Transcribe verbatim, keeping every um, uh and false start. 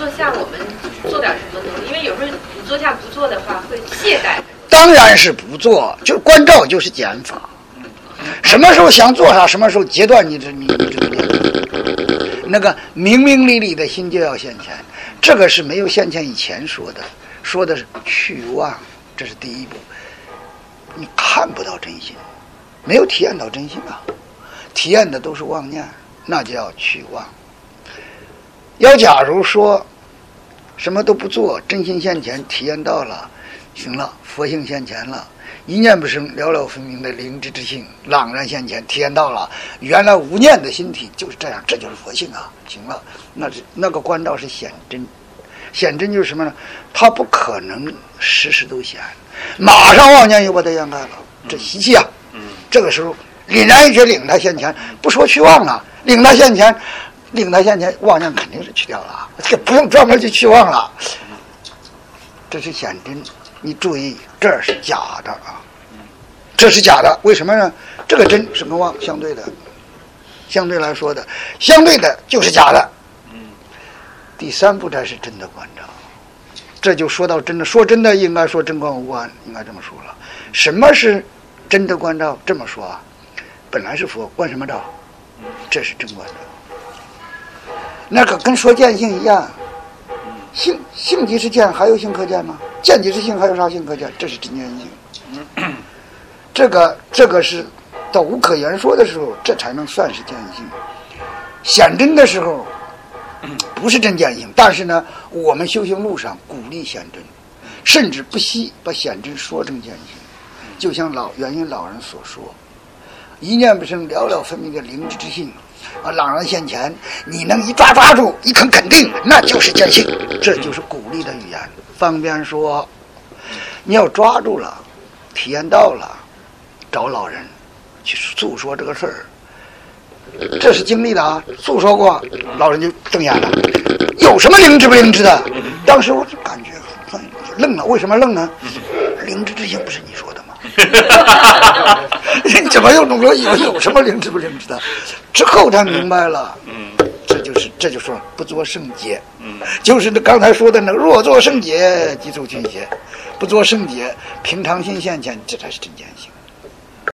坐下我们做点什么东西？因为有时候你坐下不做的话会懈怠。 当然是不做，就是关照就是减法。什么时候想做啥，什么时候截断你这你这个念。那个明明理理的心就要现前，这个是没有现前以前说的，说的是去妄，这是第一步。你看不到真心，没有体验到真心啊，体验的都是妄念，那就要去妄。要假如说什么都不做，真心现前，体验到了，行了，佛性现前了，一念不生，了了分明的灵知之性朗然现前，体验到了，原来无念的心体就是这样，这就是佛性啊！行了，那是那个关照是显真，显真就是什么呢？它不可能时时都显，马上妄念又把它掩盖了，这习气啊！这个时候凛然一觉，领他现前，不说去妄了，领他现前，领他现前，妄念肯定是去掉了，这个不用专门去去妄了，这是显真。你注意，这是假的啊，这是假的。为什么呢？这个真是跟妄相对的，相对来说的，相对的就是假的。第三步才是真的关照，这就说到真的。说真的，应该说真观无关，应该这么说了。什么是真的关照？这么说啊，本来是佛，关什么照？这是真关照。那个跟说见性一样。性性即是见，还有性可见吗？见即是性，还有啥性可见？这是真见性。这个这个是到无可言说的时候，这才能算是见性。显真的时候，不是真见性，但是呢，我们修行路上鼓励显真，甚至不惜把显真说成见性。就像老元因老人所说：“一念不生，了了分明的灵知之性。”啊，朗然现前，你能一抓抓住，一肯肯定，那就是见性，这就是鼓励的语言。方便说，你要抓住了，体验到了，找老人去诉说这个事儿，这是经历的啊，诉说过，老人就瞪眼了，有什么灵知不灵知的？当时我就感觉愣了，为什么愣呢？灵知之性不是你说的吗？你怎么又弄了有有什么灵知不灵知的？之后才明白了，这就是这就说不做圣洁，就是刚才说的那个若做圣洁即受俱邪，不做圣洁，平常心现前，这才是真见性。